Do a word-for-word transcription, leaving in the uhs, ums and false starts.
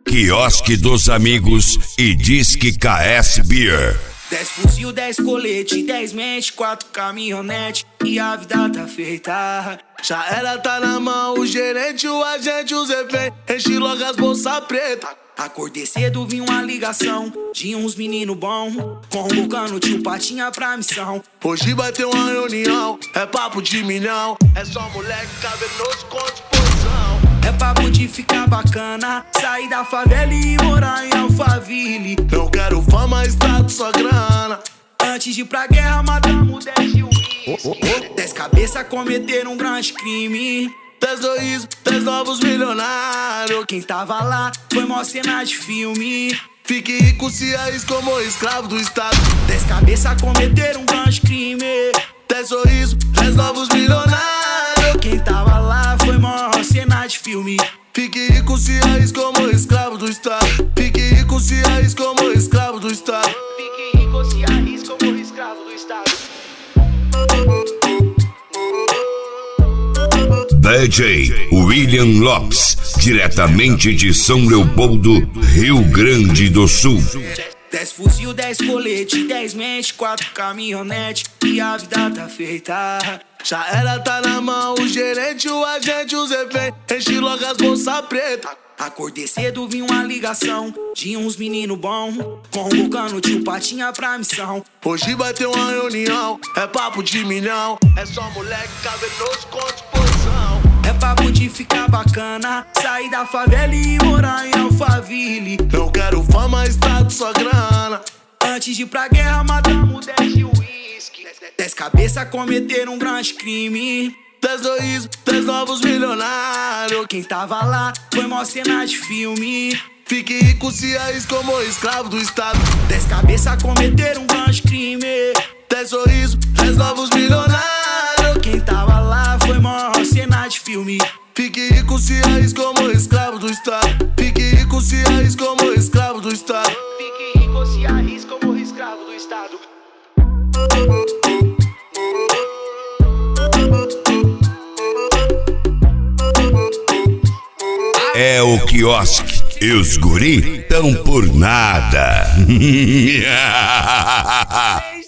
Quiosque dos Amigos e Disque K S Beer. Dez fuzil, dez colete, dez mente, quatro caminhonete e a vida tá feita. Já era, tá na mão, o gerente, o agente, os refém, enche logo as bolsas pretas. Acordei cedo, vi uma ligação de uns menino bom, convocando o tio Patinha pra missão. Hoje vai ter uma reunião, é papo de milhão, é só moleque cavernoso com disposição. É papo de ficar bacana, sair da favela e morar em Alphaville. Não quero fama, status, só grana. Antes de ir pra guerra, matamos dez de uísque. Dez cabeças cometeram um grande crime. Dez sorrisos, dez novos milionários. Quem tava lá foi mó cena de filme. Fique rico, se arrisca como escravo do Estado. Dez cabeças cometeram um grande crime. Dez sorrisos, dez novos milionários. Quem tava lá foi mó cena de filme. Fique rico, se arrisca como escravo do Estado. Fique rico, se arrisca como escravo do Estado. Fique rico, se arrisca como escravo do Estado. D J William Lopes, diretamente de São Leopoldo, Rio Grande do Sul. Dez fuzil, dez colete, dez mente, quatro caminhonete e a vida tá feita. Já era, tá na mão, o gerente, o agente, os refém, enche logo as bolsas pretas. Acordei cedo, vi uma ligação de uns menino bom, convocando o tio Patinha pra missão. Hoje vai ter uma reunião, é papo de milhão, é só moleque cavernoso com disposição. É papo de ficar bacana, sair da favela e morar em Alphaville. Não quero fama, status, só grana. Antes de ir pra guerra, matamos dez de uísque. Dez cabeças cometeram um grande crime. Dez sorrisos, dez novos milionários. Quem tava lá foi mó cena de filme. Fique rico, se arrisca como escravo do Estado. Dez cabeças cometeram um grande crime. Dez sorrisos, dez novos milionários. Quem tava lá foi mó cena de filme. Fique rico, se arrisca como escravo do Estado. Fique rico, se arrisca como escravo do Estado. Fique rico, se arrisca como escravo do Estado. É o Quiosque e os guri tão por nada.